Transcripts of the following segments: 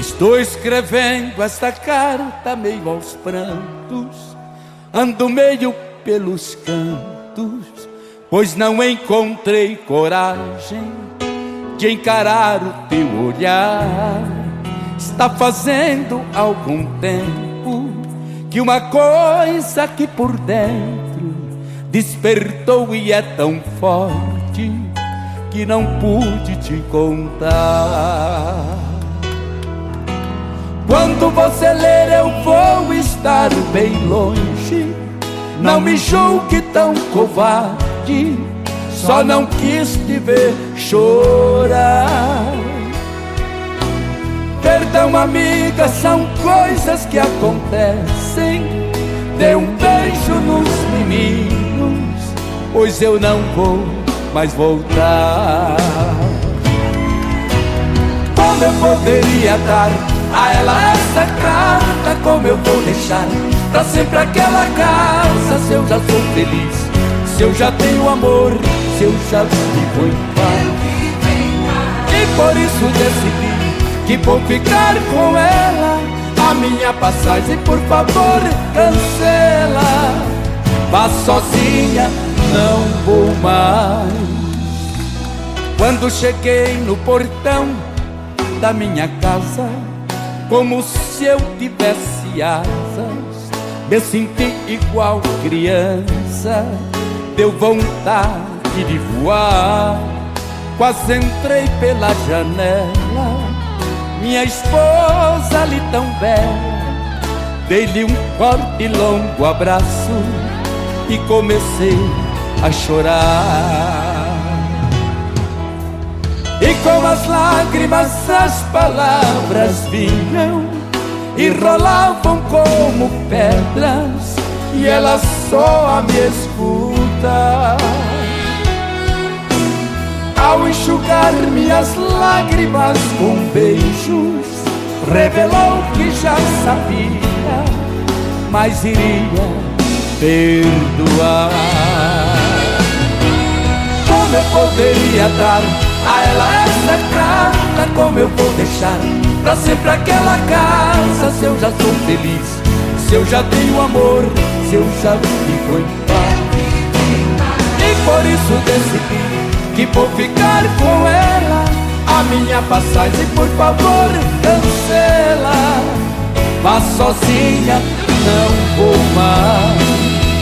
Estou escrevendo esta carta meio aos prantos, ando meio pelos cantos, pois não encontrei coragem de encarar o teu olhar. Está fazendo algum tempo que uma coisa aqui por dentro despertou e é tão forte que não pude te contar. Quando você ler eu vou estar bem longe, não me julgue tão covarde, só não quis te ver chorar. Perdão, amiga, são coisas que acontecem. Dê um beijo nos meninos, pois eu não vou mais voltar. Como eu poderia dar a ela essa carta? Como eu vou deixar pra sempre aquela casa? Se eu já sou feliz, se eu já tenho amor, se eu já vivo em paz. E por isso decidi que vou ficar com ela. A minha passagem, por favor, cancela. Vá sozinha, não vou mais. Quando cheguei no portão da minha casa, como se eu tivesse asas, me senti igual criança. Deu vontade de voar, quase entrei pela janela. Minha esposa ali tão bela, dei-lhe um forte e longo abraço e comecei a chorar. E com as lágrimas as palavras vinham e rolavam como pedras, e ela só a me escuta. Ao enxugar minhas lágrimas com beijos, revelou que já sabia, mas iria perdoar. Como eu poderia dar a ela essa carta? Como eu vou deixar pra sempre aquela casa? Se eu já sou feliz, se eu já tenho amor, se eu já vivo em paz. E por isso decidi que vou ficar com ela. A minha passagem, por favor, cancela. Vá sozinha, não vou mais.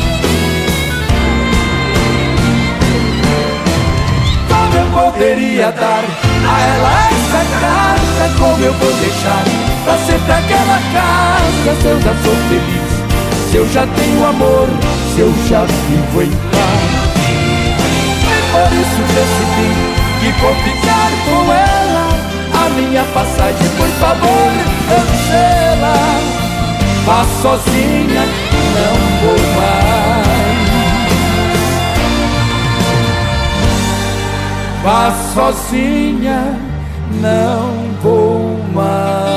Como eu poderia dar a ela essa carta? Como eu vou deixar pra sempre aquela casa? Se eu já sou feliz, se eu já tenho amor, se eu já vivo em paz. Por isso decidi que vou ficar com ela. A minha passagem, por favor, cancela. Vá sozinha, não vou mais. Vá sozinha, não vou mais.